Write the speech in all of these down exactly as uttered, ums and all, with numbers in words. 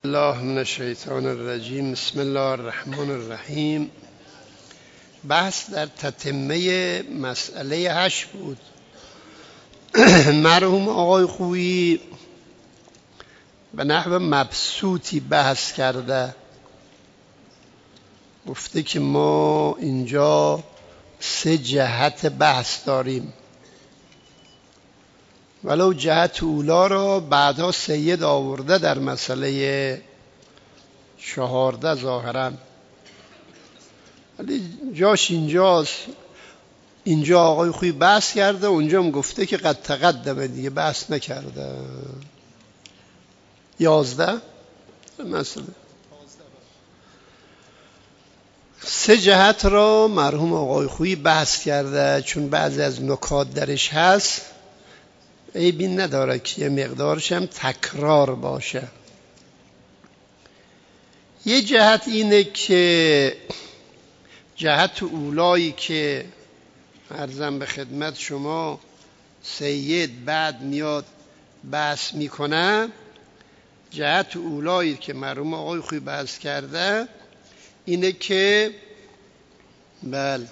الله من الشیطان الرجیم. بسم الله الرحمن الرحیم. بحث در تتمه مسئله هشت بود. مرحوم آقای خویی به نحو مبسوطی بحث کرده، گفته که ما اینجا سه جهت بحث داریم، ولو جهت اولا را بعدها سید آورده در مسئله چهارده ظاهرا، ولی جاش اینجاست. اینجا آقای خویی بحث کرده، اونجا هم گفته که قد تقدمه، دیگه بحث نکرده. یازده مسئله سه جهت را مرحوم آقای خویی بحث کرده، چون بعضی از نکات درش هست عیبی نداره که یه مقدارش هم تکرار باشه. یه جهت اینه که جهت اولایی که عرضم به خدمت شما سید بعد میاد بحث میکنه، جهت اولایی که مرحوم آقای خویی بحث کرده اینه که بله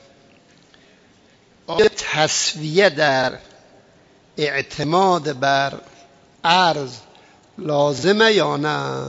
تسویه در اعتماد بر عرض لازمه یا نه.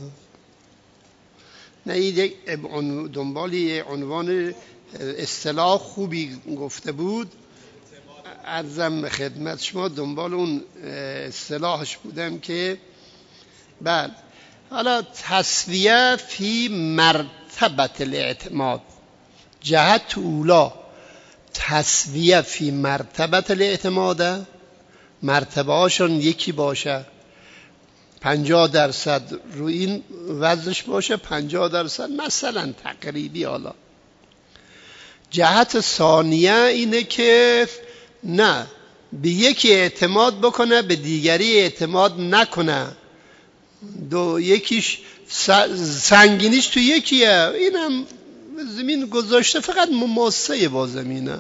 نه این دنبال یه عنوان اصطلاح خوبی گفته بود، عرضم به خدمت شما دنبال اون اصطلاحش بودم که بله. حالا تسویه فی مرتبت الاعتماد، جهت اولا تسویه فی مرتبت الاعتماده، مرتبه هاشون یکی باشه، پنجاه درصد رو این وزنش باشه، پنجاه درصد مثلا تقریبی. حالا جهت ثانیه اینه که نه، به یکی اعتماد بکنه به دیگری اعتماد نکنه، دو یکیش سنگینیش تو یکیه، اینم زمین گذاشته فقط مماسه با زمینه.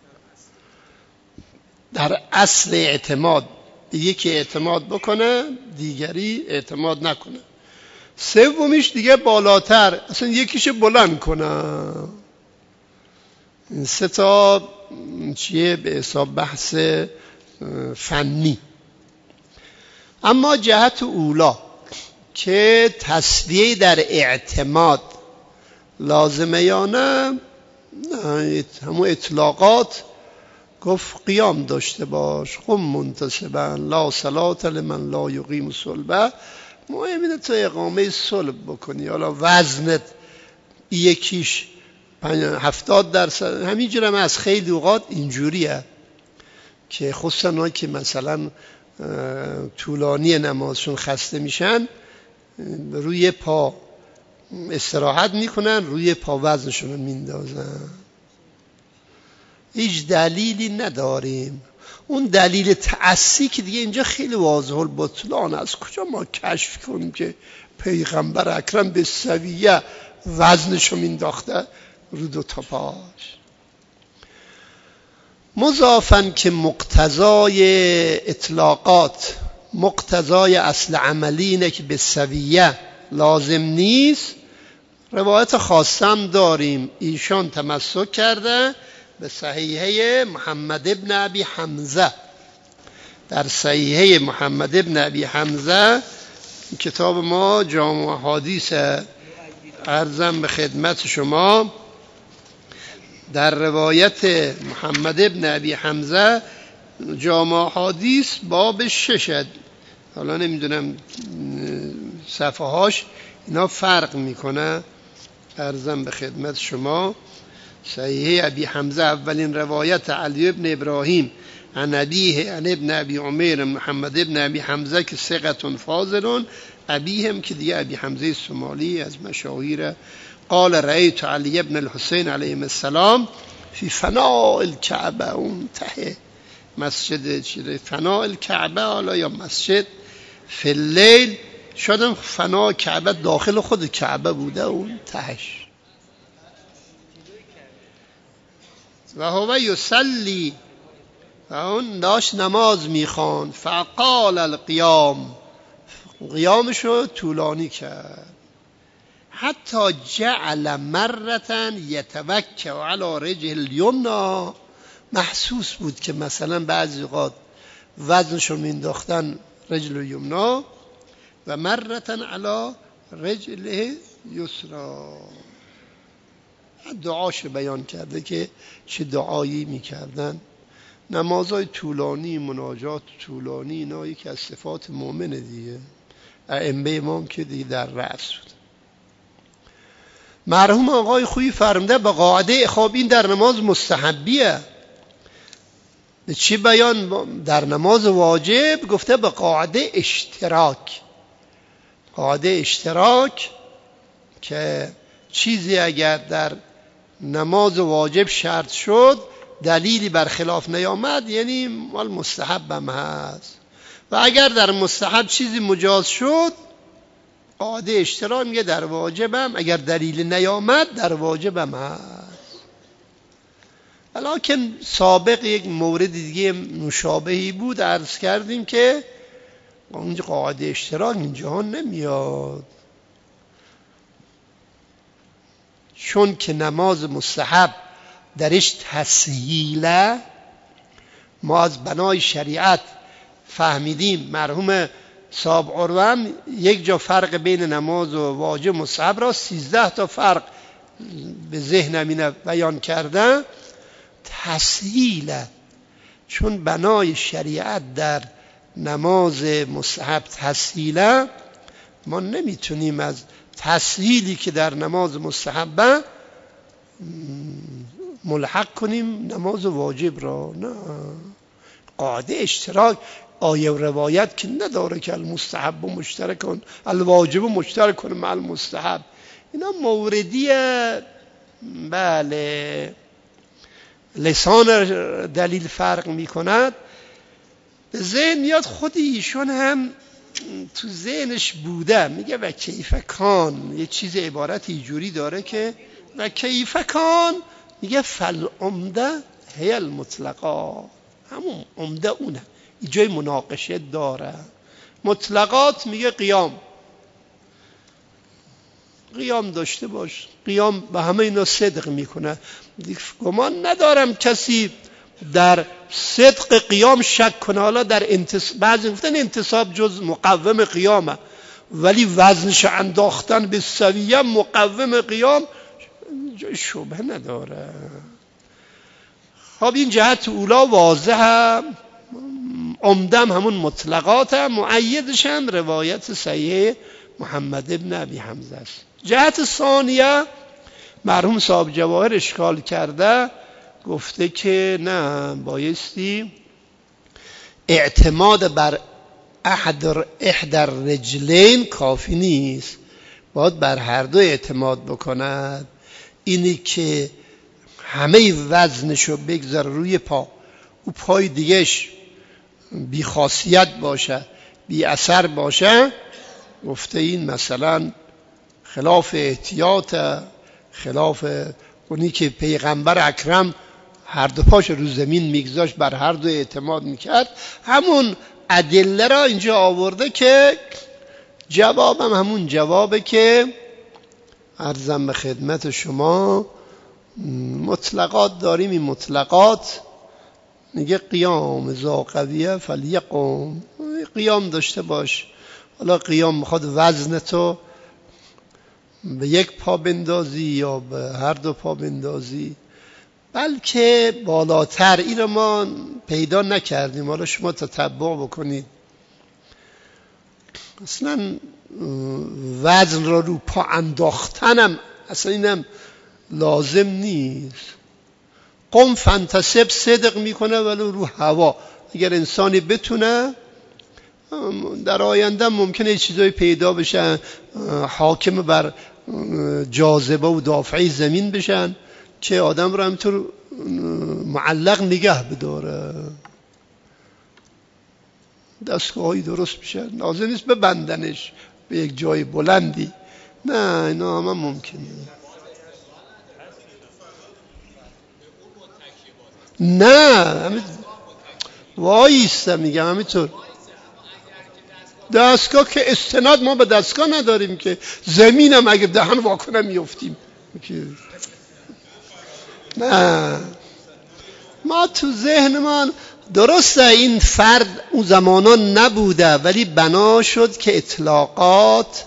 در اصل اعتماد به یکی اعتماد بکنه دیگری اعتماد نکنه. سومیش دیگه بالاتر، اصلا یکیش بلند کنه. این سه تا چیه به حساب بحث فنی. اما جهت اولا که تسویه در اعتماد لازمه یا نه، همون اطلاقات گفت قیام داشته باش، قم منتصبا، لا صلات لمن لا یقیم صلبه. مهم اینه تو اقامه صلب بکنی. حالا وزنت یکیش هفتاد درصد، همینجور هم از خیلی اوقات اینجوریه که خصوصا اونایی که مثلا طولانی نمازشون خسته میشن، روی پا استراحت میکنن، روی پا وزنشون رو میندازن. هیچ دلیلی نداریم. اون دلیل تأسی که دیگه اینجا خیلی واضح البطلان، از کجا ما کشف کنیم که پیغمبر اکرم به سویه وزنشو مینداخته رو دو تا پاش. مضافن که مقتضای اطلاقات، مقتضای اصل عملی اینه که به سویه لازم نیست. روایت خاصم داریم، ایشان تمسک کرده به صحیحه محمد ابن ابی حمزه. در صحیحه محمد ابن ابی حمزه، کتاب ما جامع احادیث، عرضم به خدمت شما در روایت محمد ابن ابی حمزه جامع احادیث باب ششد، حالا نمیدونم صفحه هاش اینا فرق میکنه، عرضم به خدمت شما. صحیح ابی حمزه اولین روایت علی ابن ابراهیم عن ابیه عن ابن ابی عمیر محمد ابن ابی حمزه که ثقة فاضل، ابیه هم که دیگه ابی حمزه سومالی از مشاهیر. قال رأیت علی ابن الحسین علیه السلام فی فناء الکعبه، اون ته مسجد چیه، فناء الکعبه، حالا یا مسجد فی اللیل، شاید فناء کعبه داخل خود کعبه بوده اون تهش. و هو یصلی، و اون داشت نماز میخوان. فقال القیام، قیامش رو طولانی کرد. حتی جعل مرتن یتوکل علی رجل الیمنا، محسوس بود که مثلا بعضی اوقات وزنشو مینداختن رجل الیمنا و مرتن علی رجل یسرا. دعاش بیان کرده که چه دعایی میکردن. نمازهای طولانی، مناجات طولانی، اینا یکی از صفات مؤمنه دیگه. ائمه امام که دیگه در رأس بود. مرحوم آقای خویی فرموده به قاعده خواب این در نماز مستحبیه. به چی بیان؟ در نماز واجب گفته به قاعده اشتراک. قاعده اشتراک که چیزی اگر در نماز واجب شرط شد دلیلی بر خلاف نیامد یعنی مال مستحب هم هست، و اگر در مستحب چیزی مجاز شد قاعده اشتراک میگه در واجب هم اگر دلیل نیامد در واجب هم هست. ولیکن سابق یک مورد دیگه مشابهی بود، عرض کردیم که اونجا قاعده اشتراک اینجا نمیاد، چون که نماز مستحب درش تسهیله. ما از بنای شریعت فهمیدیم مرحوم صاحب عروه یک جا فرق بین نماز و واجب مستحب را سیزده تا فرق به ذهنم اینه بیان کردن. تسهیله، چون بنای شریعت در نماز مستحب تسهیله، ما نمیتونیم از تسهیلی که در نماز مستحب ملحق کنیم نماز واجب را. نه، قاعده اشتراک آیه و روایت که نداره که المستحب مشترکون الواجب مشترکون مع المستحب، اینا موردیه. بله، لسان دلیل فرق میکند. به ذهن میاد خود ایشون هم تو ذهنش بوده، میگه و کیف کان، یه چیز عبارتی جوری داره که و کیف کان، میگه فل عمده هی المطلقا، همون عمده اونه. این جای مناقشه داره. مطلقات میگه قیام، قیام داشته باش، قیام به همه اینا صدق میکنه. گمان ندارم کسی در صدق قیام شک کنه. حالا در انتصاب، بعضی گفتن انتصاب جز مقوم قیامه، ولی وزنش انداختن به سویه مقوم قیام جای شبه نداره. خب این جهت اولا واضحه. عمدم همون مطلقات هم، مؤیدش هم روایت صحیح محمد ابن ابی حمزه است. جهت ثانیه مرحوم صاحب جواهر اشکال کرده، گفته که نه، بایستی اعتماد بر احد احدر رجلین کافی نیست، باید بر هر دو اعتماد بکند. اینی که همه وزنشو بگذار روی پا، او پای دیگهش بی خاصیت باشه، بی اثر باشه، گفته این مثلا خلاف احتیاط، خلاف اونی که پیغمبر اکرم هر دو پاش رو زمین میگذاشت، بر هر دو اعتماد میکرد. همون ادله را اینجا آورده که جوابم همون جوابه که عرضم به خدمت شما. مطلقات داریم، این مطلقات میگه قیام ذا قویه فلیقم، قیام داشته باش. حالا قیام میخواد وزن تو به یک پا بندازی یا به هر دو پا بندازی، بلکه بالاتر. این رو ما پیدا نکردیم، حالا شما تتبع بکنید. اصلا وزن را رو پا انداختنم اصلا اینم لازم نیست. قم فانتصب صدق میکنه ولی رو هوا. اگر انسانی بتونه در آینده ممکنه چیزایی پیدا بشن حاکم بر جاذبه و دافعی زمین بشن که آدم رو همینطور معلق نگه بداره، دستگاهی درست بشه، لازم نیست ببندنش به یک جای بلندی. نه، اینا همه ممکنه. نه همین وایسته، میگم همینطور دستگاه که استناد ما به دستگاه نداریم که، زمینم اگه دهن واکنم میفتیم. نه ما تو ذهنمان درسته این فرد اون زمانان نبوده، ولی بنا شد که اطلاقات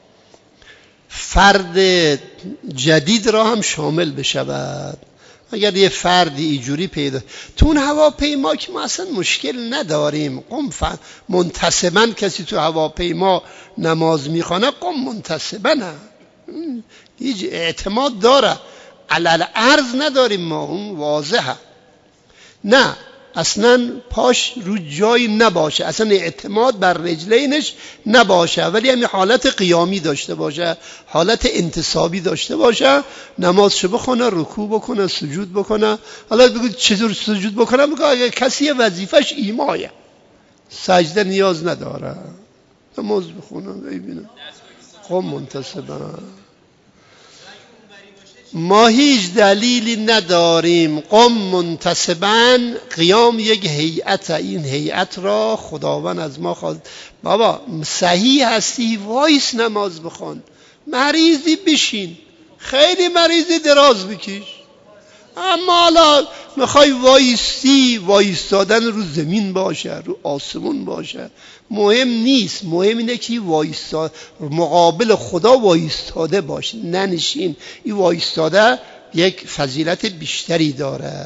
فرد جدید را هم شامل بشود. اگر یه فردی اینجوری پیدا تو اون هواپیما که ما اصلا مشکل نداریم، قم ف... منتسباً کسی تو هواپیما نماز میخوانه قم منتسباً هیچ اعتماد داره، علل عرض نداریم ما، اون واضحه. نه اصلا پاش رو جایی نباشه، اصلا اعتماد بر رجلینش نباشه، ولی همین حالت قیامی داشته باشه، حالت انتصابی داشته باشه، نمازشو بخونه، رکوع بکنه، سجود بکنه. حالا بگو چطور سجود بکنه؟ بگو اگه کسی وظیفش ایمایه، سجده نیاز نداره، نماز بخونه ببینه قم منتصبا. ما هیچ دلیلی نداریم. قم منتصباً قیام یک هیئت، این هیئت را خداوند از ما خواست. بابا صحیح هستی وایس نماز بخون، مریضی بشین، خیلی مریضی دراز بکش، اما حالا میخوای وایستی، وایستادن رو زمین باشه، رو آسمون باشه، مهم نیست. مهم اینه که وایستا مقابل خدا وایستاده باشه، ننشین. این وایستاده یک فضیلت بیشتری داره.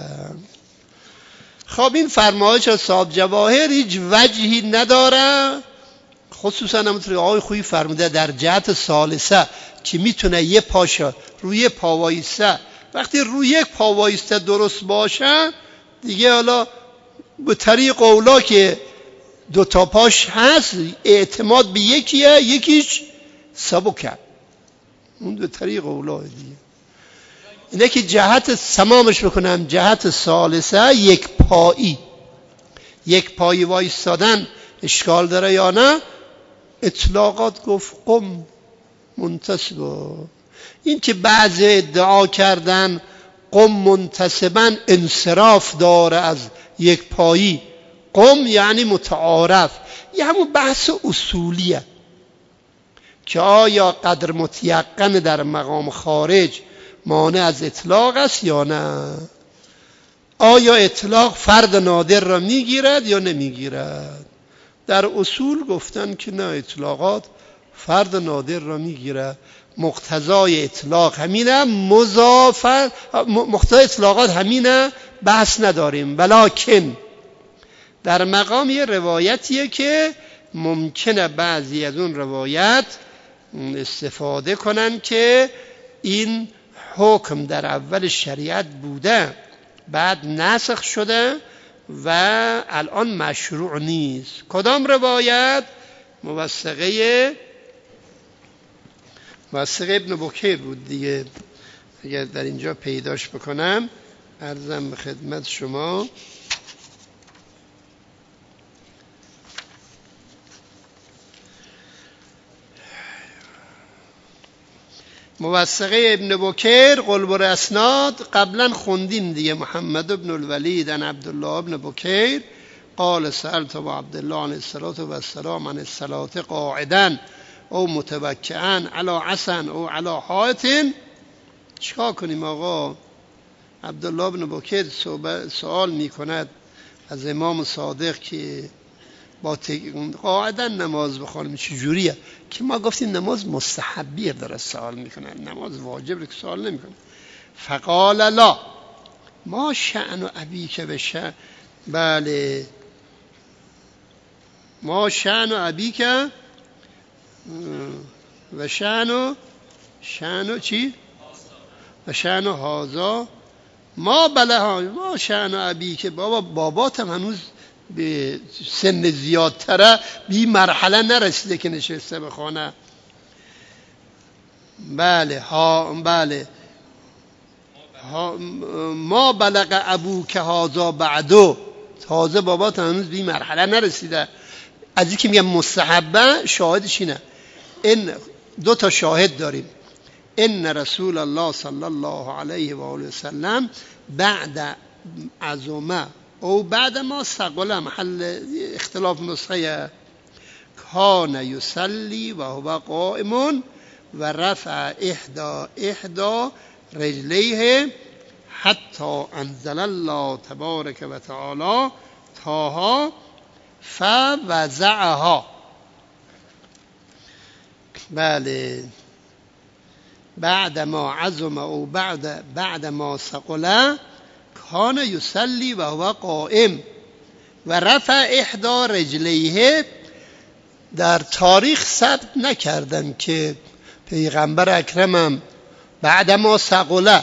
خب این فرمایش صاحب جواهر هیچ وجهی نداره، خصوصا همونطور آقای خویی فرموده در جهت ثالثه که میتونه یه پاشا روی پا وایسته، وقتی روی یک پا وایسته درست باشه دیگه، حالا به طریق اولا که دو تا پاش هست اعتماد به یکیه، یکیش سبکه، اون به طریق اولا دیگه. اینه که جهت سمامش بکنم، جهت ثالثه یک پایی، یک پایی وایستادن اشکال داره یا نه؟ اطلاقات گفت قم منتصبا. این که بعضی ادعا کردن قم منتصبا انصراف داره از یک پایی، قم یعنی متعارف، یه همون بحث اصولیه که آیا قدر متیقن در مقام خارج مانع از اطلاق است یا نه؟ آیا اطلاق فرد نادر را میگیرد یا نمیگیرد؟ در اصول گفتن که نه، اطلاقات فرد نادر را میگیرد. مقتضای اطلاق همینه، مضافه مقتضای اطلاقات همینه، بحث نداریم. ولکن در مقام یه روایتیه که ممکنه بعضی از اون روایت استفاده کنن که این حکم در اول شریعت بوده، بعد نسخ شده و الان مشروع نیست. کدام روایت؟ موثقه موثقه ابن بکیر بود دیگه، اگر در اینجا پیداش بکنم عرضم به خدمت شما. موثقه ابن بکیر قلب اسناد قبلا خوندیم دیگه. محمد ابن الولید عن عبدالله ابن بکیر قال سألت ابو عبدالله عن الصلاة والسلام عن الصلاة قاعدا او متوکئا علی عصا او علی حائط. چیکار کنیم آقا؟ عبدالله ابن بکیر سوال میکند از امام صادق که با قاعدا نماز بخونیم چجوریه؟ که ما گفتیم نماز مستحبی داره سوال میکنن، نماز واجب رو که سوال نمیکنن. فقال لا ما شأن و ابی که بشه، بله ما شأن و ابی که و شأن و شأن و چی؟ و شأن و هازا ما بله ها ما شأن و ابی که بابا باباتم هنوز به سن زیادتره، به این مرحله نرسیده که نشسته بخونه. بله ها بله ها ما بلغ ابو که هازا بعدو، تازه بابات هنوز به این مرحله نرسیده. از این که میگم مستحبه شاهدش اینه، این دو تا شاهد داریم. ان رسول الله صلی الله علیه و آله و سلم بعد عظمه او بعد ما ثقل، محل اختلاف نسخه، کان یصلی و هو قائم و رفع احدا احدا رجلیه حتی انزل الله تبارک و تعالی طه فوضعها. بله، بعد ما عظم او بعد بعد ما ثقل کان یصلی و هو قائم و رفع احدا رجلیه. در تاریخ ثبت نکردن که پیغمبر اکرمم بعد ما ثقل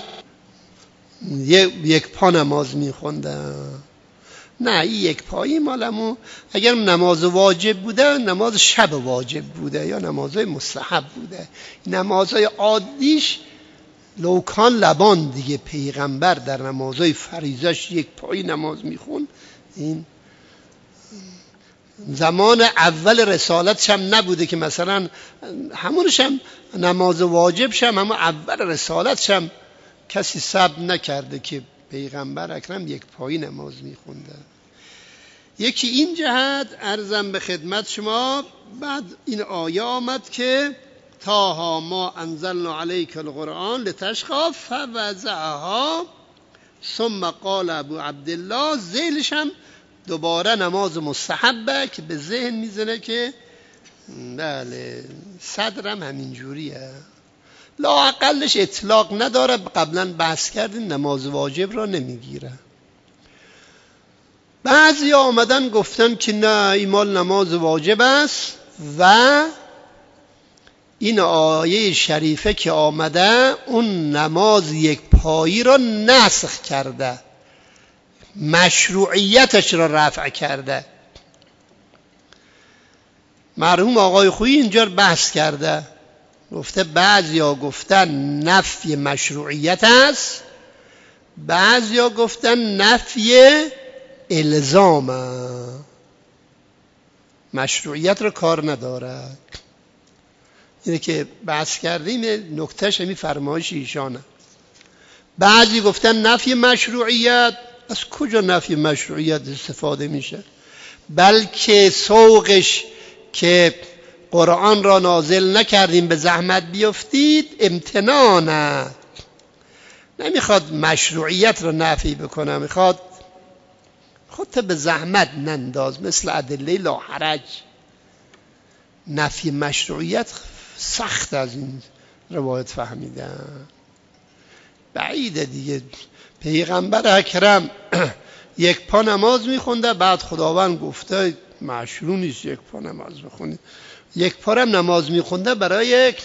یک پا نماز میخوندن. نه، این یک پایی مالمو اگر نماز واجب بوده نماز شب واجب بوده یا نمازهای مستحب بوده. نمازهای عادیش لوکان لبان دیگه. پیغمبر در نمازهای فریضش یک پایی نماز میخوند. این زمان اول رسالتش هم نبوده که مثلا همونش هم نماز واجبش هم همون اول رسالتش هم کسی ثبت نکرده که پیغمبر اکرم یک پایی نماز میخونده. یکی این جهت عرضم به خدمت شما. بعد این آیه آمد که طه ما انزلنا علیک القرآن لتشقی فوضعها ثم قال ابو عبدالله. ذیلش هم دوباره نماز مستحبه که به ذهن میزنه که بله صدرم همین جوریه، لااقلش اطلاق نداره. قبلا بحث کردیم نماز واجب را نمیگیره. بعضی آمدن گفتن که نه، این مال نماز واجب است و این آیه شریفه که آمده اون نماز یک پایی را نسخ کرده، مشروعیتش را رفع کرده. مرحوم آقای خویی اینجا بحث کرده، گفته بعضیا گفتن نفی مشروعیت است، بعضیا گفتن نفی الزام، مشروعیت رو کار ندارد. اینه که بحث کردیم، نکتهش همین فرمایش ایشانه. بعضی گفتن نفی مشروعیت. از کجا نفی مشروعیت استفاده میشه؟ بلکه سوقش که قرآن را نازل نکردیم به زحمت بیفتید امتنانه، نمیخواد مشروعیت را نفی بکنه، میخواد خودت به زحمت ننداز. مثل ادله لا حرج. نفی مشروعیت سخت از این روایت فهمیدن، بعیده دیگه. پیغمبر اکرم یک پا نماز میخونده، بعد خداوند گفته مشروع نیست یک پا نماز بخونید. یک پا هم نماز میخونده برای یک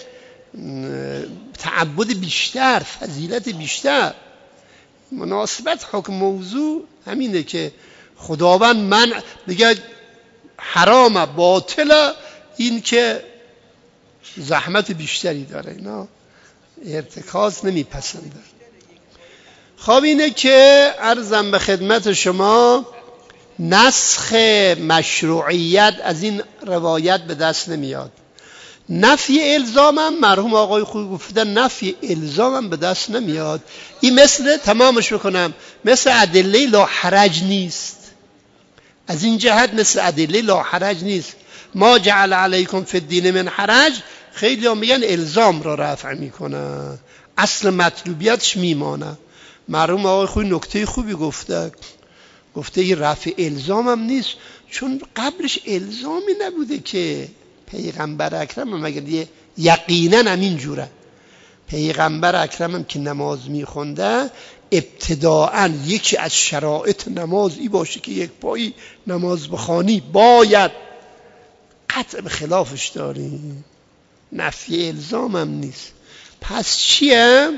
تعبد بیشتر، فضیلت بیشتر. مناسبت حکم موضوع همینه که خداوند من میگه حرام باطل، این که زحمت بیشتری داره، اینا ارتکاز نمیپسنده. خب اینه که عرضم به خدمت شما نسخ مشروعیت از این روایت به دست نمیاد. نفی الزام هم مرحوم آقای خوی گفتن نفی الزام هم به دست نمیاد. این مثل تمامش بکنم مثل ادله لا حرج نیست. از این جهت مثل ادله لا حرج نیست. ما جعل علیکم فی الدین من حرج، خیلی هم میگن الزام را رفع میکنه، اصل مطلوبیتش میمانه. مرحوم آقای خوی نکته خوبی گفته، گفته این رفع الزام هم نیست، چون قبلش الزامی نبوده که پیغمبر اکرم هم اگر یقینا همین جوره. پیغمبر اکرم هم که نماز میخونده ابتداعا یکی از شرایط نماز ای باشه که یک پایی نماز بخوانی باید، قطع به خلافش داریم. نفی الزام هم نیست. پس چیه؟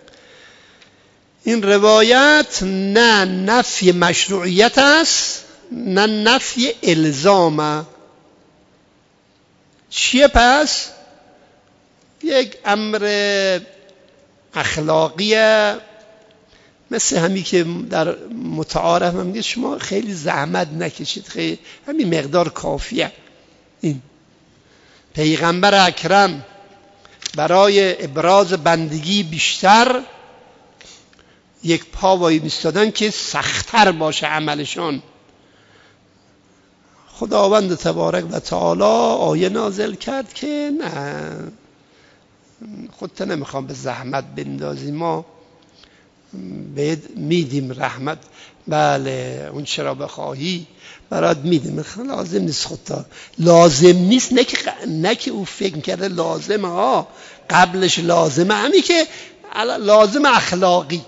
این روایت نه نفی مشروعیت است نه نفی الزامه. چیه پس؟ یک امر اخلاقیه، مثل همین که در متعارف هم میگه شما خیلی زحمت نکشید، خیلی همین مقدار کافیه. این پیغمبر اکرم برای ابراز بندگی بیشتر یک پا وای میستادن که سخت‌تر باشه عملشون. خداوند تبارک و تعالی آیه نازل کرد که نه، خودت نمیخوام به زحمت بندازی، ما بهت میدیم رحمت، بله اون چرا بخواهی برات میدیم، لازم نیست خودتا، لازم نیست، نه که نه که او فکر کرده لازمه ها، قبلش لازمه، همین که لازم اخلاقی.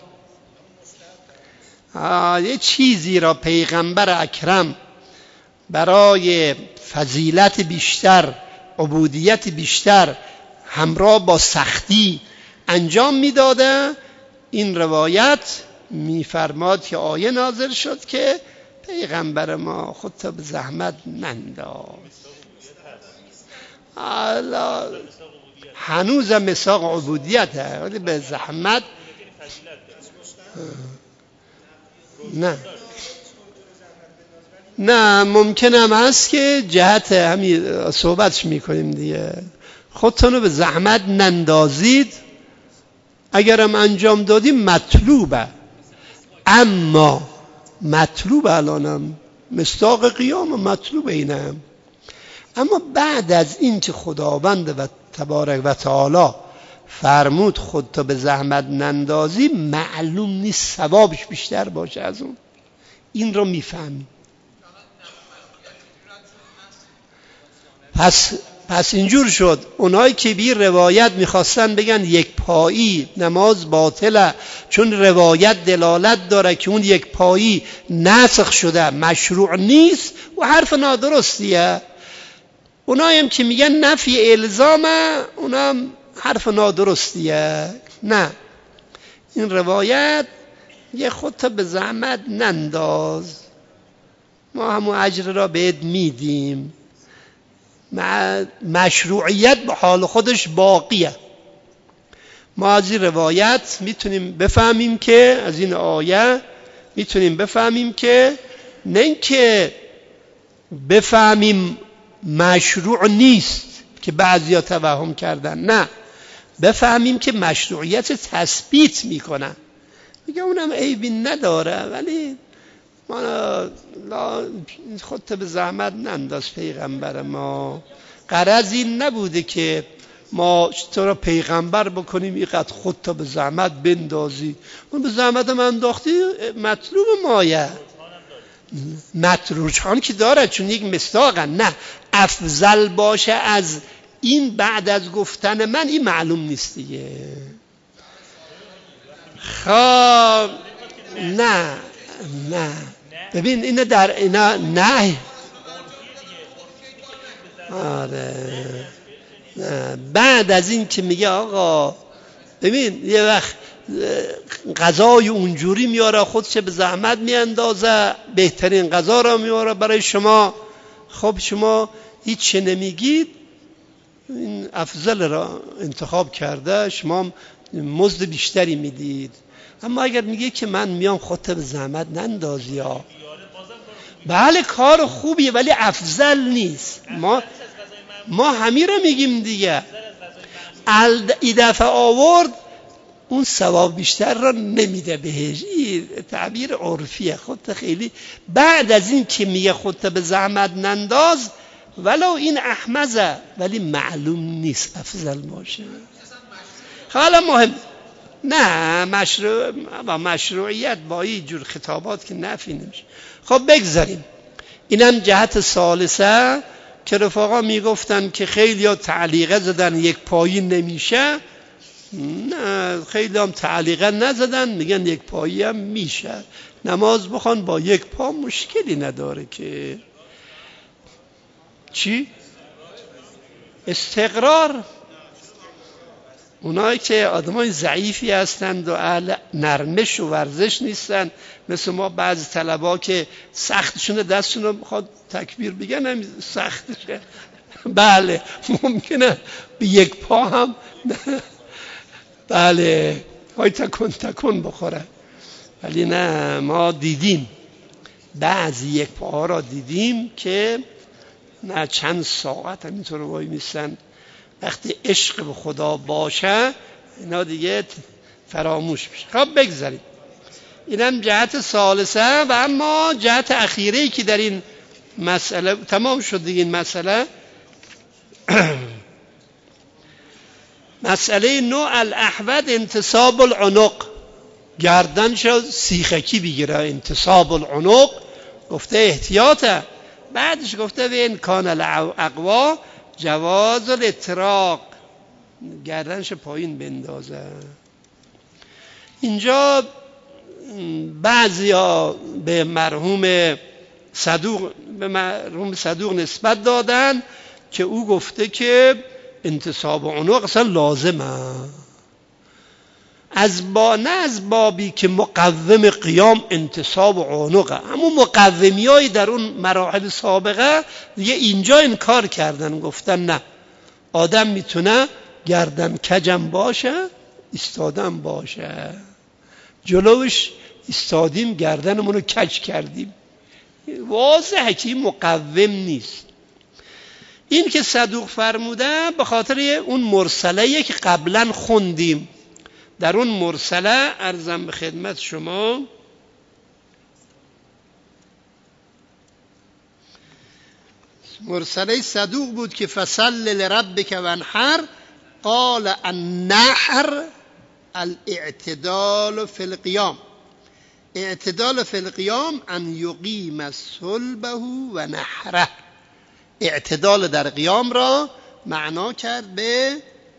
یه چیزی را پیغمبر اکرم برای فضیلت بیشتر، عبودیت بیشتر، همراه با سختی انجام میداده، این روایت میفرماد که آیه نازل شد که پیغمبر ما خودت به زحمت ننداز. هنوزم مساق عبودیت هست ولی به زحمت نه نه ممکنم هست که جهت همین صحبتش میکنیم دیگه، خودتونو به زحمت نندازید، اگرم انجام دادیم مطلوبه، اما مطلوب الانم مصداق قیام مطلوب اینم، اما بعد از این که خداوند و تبارک و تعالی فرمود خودتو به زحمت نندازی، معلوم نیست ثوابش بیشتر باشه از اون، این رو میفهمی. پس پس اینجور شد اونایی که بی روایت میخواستن بگن یک پایی نماز باطله، چون روایت دلالت داره که اون یک پایی نسخ شده مشروع نیست، و حرف نادرستیه. اونایی هم که میگن نفی الزامه، اونا هم حرف نادرستیه. نه، این روایت یه خودت به زحمت ننداز، ما همون اجر را بهت میدیم، مشروعیت به حال خودش باقیه. ما از این روایت میتونیم بفهمیم که، از این آیه میتونیم بفهمیم که، نه اینکه بفهمیم مشروع نیست که بعضیا توهم کردن، نه، بفهمیم که مشروعیت تثبیت میکنن، میگه اونم عیبی نداره، ولی ما خودت به زحمت ننداز پیغمبر ما. غرض این نبوده که ما تو را پیغمبر بکنیم اینقدر خودت به زحمت بندازی، اون به زحمت من انداختی مطلوب مایه، مطروجان که داره چون یک مصداقه، نه افضل باشه از این بعد از گفتن من، این معلوم نیست دیگه. خب نه نه ببین اینه در اینا نه آره نه. بعد از این که میگه آقا ببین یه وقت غذای اونجوری میاره خودش به زحمت میاندازه، بهترین غذا را میاره برای شما، خب شما هیچ نمیگید، این افضل را انتخاب کرده، شما مزد بیشتری میدید. اما اگر میگه که من میام خودت به زحمت نندازی، ها بله کار خوبیه ولی افضل نیست. ما ما همین رو میگیم دیگه، ای دفعه آورد اون ثواب بیشتر را نمیده بهش، این تعبیر عرفیه. خودت خیلی بعد از این که میگه خودت به زحمت ننداز، ولو این احمزه ولی معلوم نیست افضل باشه. حالا مهم نه مشروع با مشروعیت با این جور خطابات که نفی نمیشه. خب بگذاریم. اینم جهت ثالثه که رفاقا میگفتن که خیلی ها تعلیقه زدن یک پایی نمیشه، نه خیلی هم تعلیقه نزدن، میگن یک پایی هم میشه، نماز بخوان با یک پا مشکلی نداره که. چی؟ استقرار. اونایی که آدمای ضعیفی هستند و اهل نرمش و ورزش نیستن، مثل ما بعضی طلبا که سختشونه دستشون رو بخواد تکبیر بگن هم سختشه، بله ممکنه به یک پا هم بله های تکن تکن بخوره، ولی نه ما دیدیم بعضی یک پاها را دیدیم که نه چند ساعت همینطور وای میستن، وقتی عشق به خدا باشه اینا دیگه فراموش میشه. خب بگذاریم. اینم جهت ثالثه. و اما جهت اخیری که در این مسئله تمام شد دیگه. این مسئله مسئله نوع الاحود انتصاب العنق، گردنشو سیخکی بگیره، انتصاب العنق گفته احتیاطه. بعدش گفته و این کان الاقوا جواز الاطراق، گردنش پایین بندازه. اینجا بعضیا به مرحوم صدوق به مرحوم صدوق نسبت دادن که او گفته که انتصاب عنق اصلا لازمه، از با نه از بابی که مقوم قیام انتصاب عنقه، همون مقومیایی در اون مراحل سابقه دیگه اینجا انکار کردن، گفتن نه آدم میتونه گردن کجم باشه ایستادم باشه، جلوش ایستادیم گردنمونو کج کردیم، واضحه که مقوم نیست. این که صدوق فرموده به خاطر اون مرسله که قبلا خوندیم. در اون مرسله عرضم به خدمت شما مرسله صدوق بود که فصل لربک وانحر، قال النحر الاعتدال فی القیام، اعتدال فی القیام ان یقیم صلبه و نحره، اعتدال در قیام را معنا کرد به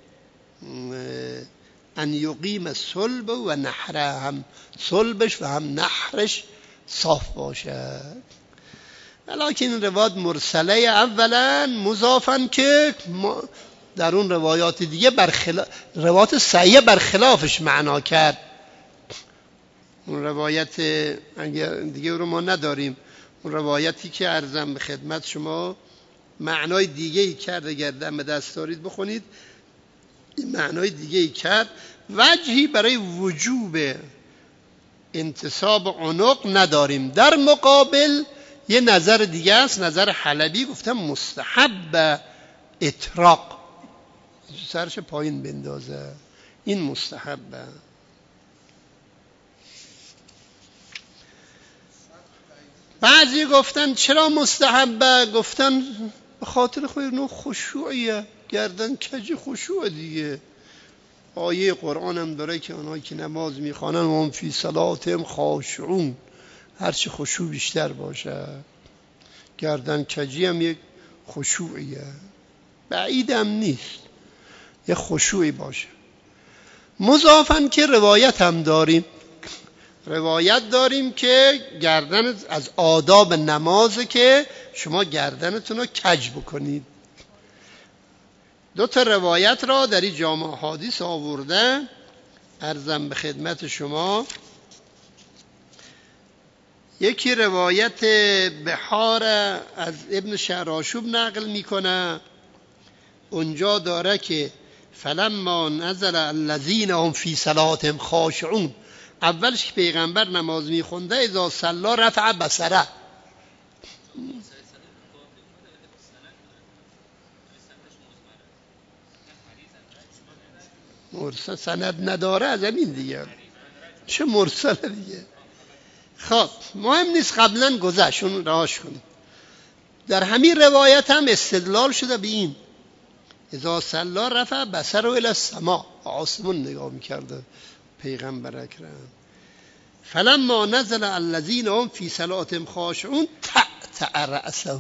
ان یقیم صلبه و نحره، هم صلبش و هم نحرش صاف باشد. ولیکن این روایت مرسله اولا مضافن که در اون روایات دیگه برخلاف روایات صحیحه برخلافش معنا کرد. اون روایت دیگه رو ما نداریم، اون روایتی که عرضم به خدمت شما معنای دیگه ای کرد، اگر دم دست دارید بخونید، این معنای دیگه ای کرد. وجهی برای وجوب انتصاب عنق نداریم. در مقابل یه نظر دیگه است، نظر حلبی، گفتم مستحب اطراق، سرش پایین بندازه، این مستحبه. بعضی گفتن چرا مستحبه؟ گفتن به خاطر خود نوع خشوعیه، گردن کج خشوع دیگه. آیه قرآن هم داره که اونایی که نماز میخوانن و هم فی صلاتهم خاشعون، هرچی خشوع بیشتر باشه. گردن کجی هم یک خشوعیه، بعید هم نیست یک خشوعی باشه. مضافن که روایت هم داریم، روایت داریم که گردن از آداب نمازه که شما گردنتون رو کج بکنید. دو تا روایت را در این جامع حدیث آورده، عرضم به خدمت شما. یکی روایت بحار از ابن شهرآشوب نقل میکنه، اونجا داره که فلما نزل الذین هم فی صلاتهم خاشعون، اولش که پیغمبر نماز میخونده اذا صلی رفع بصره، مرسل سند نداره، از همین دیگه چه مرسل دیگه. خب مهم نیست، قبلا گذشت، اون راهش کنید. در همین روایت هم استدلال شده به این اذا صلی رفع بصره الی السماء، آسمون نگاه میکرده پیغمبر اکرم. فلما نزل الذین هم فی صلاتهم خاشعون تأتأ رأسه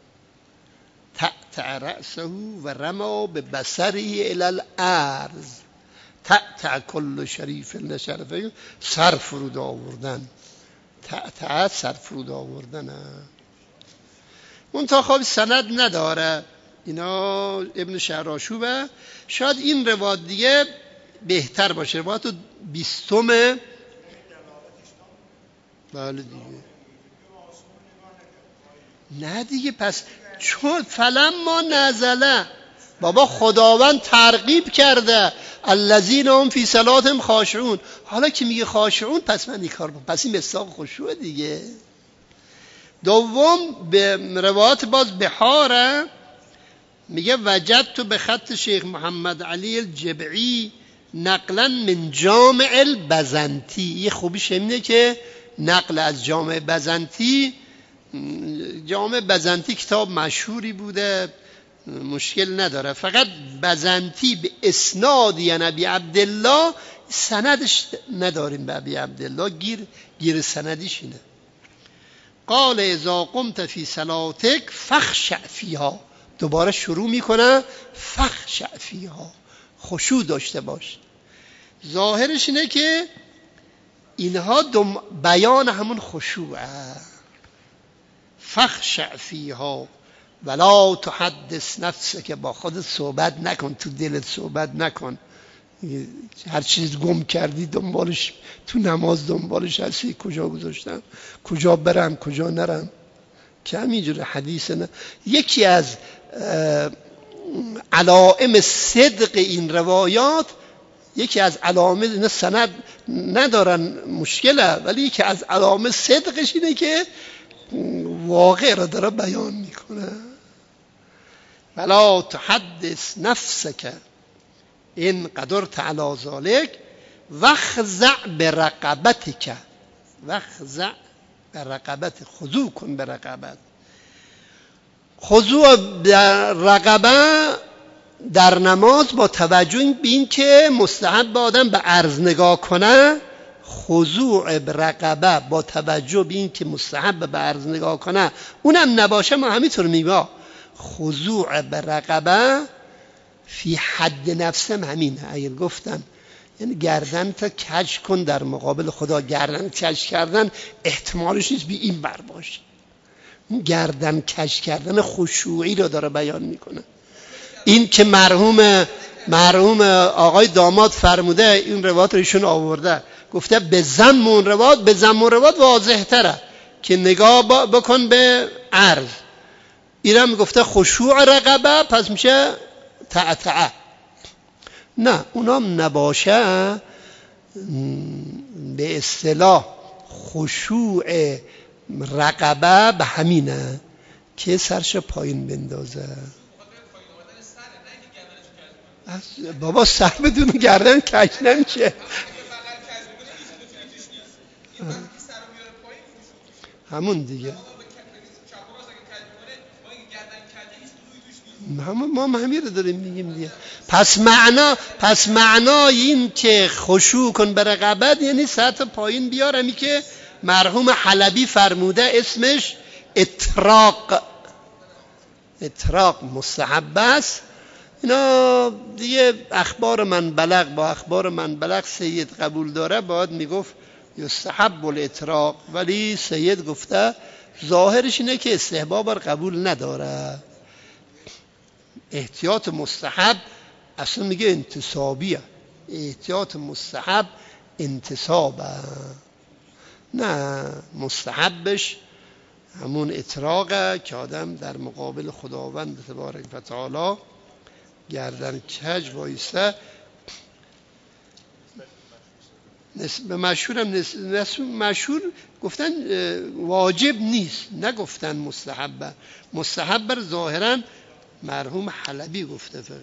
تأتأ رأسه و رما به بصره الی الارض، تأتأ کل شریف لشرفه، سر فرود آوردن، تأتأ سر فرود آوردن. منتها سند نداره، اینا ابن شهرآشوبه. شاید این روایت دیگه بهتر باشه، روایت بیستم. بله دیگه، نه دیگه، پس چون فلما نزله، بابا خداوند ترغیب کرده الذین هم فی صلاتهم خاشعون، حالا که میگه خاشعون پس من این کار بکنم، پس این مصداق خشوع دیگه. دوم به روایت باز بحاره میگه وجدت به خط شیخ محمد علی الجبعی نقلا من جامع البزنطی. یه خوبیش اینه که نقل از جامع بزنطی جامع بزنطی کتاب مشهوری بوده، مشکل نداره، فقط بزنطی به اسناد یعنی ابی عبدالله سندش نداریم، به ابی عبدالله گیر گیر سندیش اینه. قال اذا قمت فی صلاتک فخشع فیها، دوباره شروع میکنه فخشع فیها، خشوع داشته باش. ظاهرش اینه که اینها دم بیان همون خشوعه. فخشع فیها ولا تحدث نفسک، که با خودت صحبت نکن، تو دلت صحبت نکن، هر چیز گم کردی دنبالش، تو نماز دنبالش هستی، کجا گذاشتم، کجا برم، کجا نرم، که همینجور حدیث نه. یکی از علائم صدق این روایات، یکی از علائم این سند ندارن مشکله، ولی یکی از علائم صدقش اینه که واقع را داره بیان میکنه. ولا تحدث نفسک ان قدرت علی ذلک واخضع برقبتک، واخضع برقبت، خضوع کن به رقبت. خضوع در رقبه در نماز با توجه به این که مستحب آدم به عرض نگاه کنه، خضوع به رقبه با توجه به این که مستحب به عرض نگاه کنه اونم نباشه، ما همینطور میگیم خضوع به رقبه فی حد نفسم همینه. اگر گفتم یعنی گردن تا کج کن در مقابل خدا، گردن کج کردن احتمالش نیست بی این بر باشه، گردن کج کردن خشوعی رو داره بیان میکنه. این که مرحوم مرحوم آقای داماد فرموده، این روایت رو ایشون آورده، گفته به ضم اون روایت، به ضم اون روایت واضح تره که نگاه بکن به عرض. اینم گفته خشوع رقبه، پس میشه تعتعه. نه اونام نباشه، به اصطلاح خشوع رقبه به همینه که سرش پایین بندازه. بابا سر بدون گردن کج نمیشه. همون دیگه، همون ما همین رو داریم میگیم دیگه. پس معنا پس معنای این که خشوع کن به رقبت یعنی سطح پایین بیار، همی که مرحوم حلبی فرموده اسمش اطراق. اطراق مستحب است. اینا دیگه اخبار من بلغ با اخبار من بلغ سید قبول داره، باید میگفت یستحب الاطراق، ولی سید گفته ظاهرش اینه که استحباب رو قبول نداره. احتیاط مستحب اصلا میگه انتصابیه، احتیاط مستحب انتصابه، نه مستحبش همون اطراقه که آدم در مقابل خداوند تبارک و تعالی گردن کج وایسته. به مشهورم نس... مشهور گفتن واجب نیست، نگفتن مستحبه. مستحب بر ظاهرا مرحوم حلبی گفته فقط.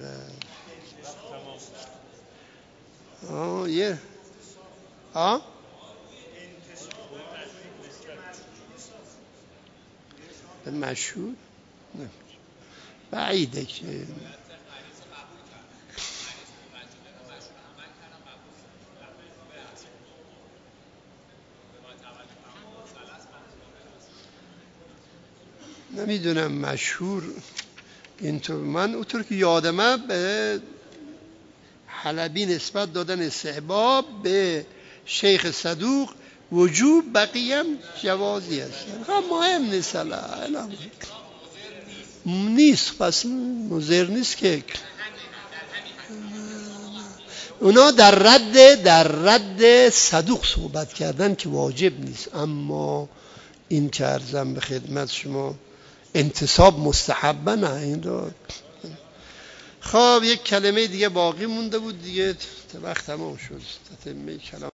آه یه آه به مشهور نه بعیده که نمیدونم مشهور اینطور. من اونطور که یادمه به حلبی نسبت دادن استحباب، به شیخ صدوق وجوب، بقیه جوازی است. مهم نیست، الان نیست، پس مضر نیست که اونا در رد در رد صدوق صحبت کردن که واجب نیست. اما این که عرضم به خدمت شما انتصاب مستحبه، نه این رو. خب یک کلمه دیگه باقی مونده بود دیگه، وقت تمام شد. تتمه کلام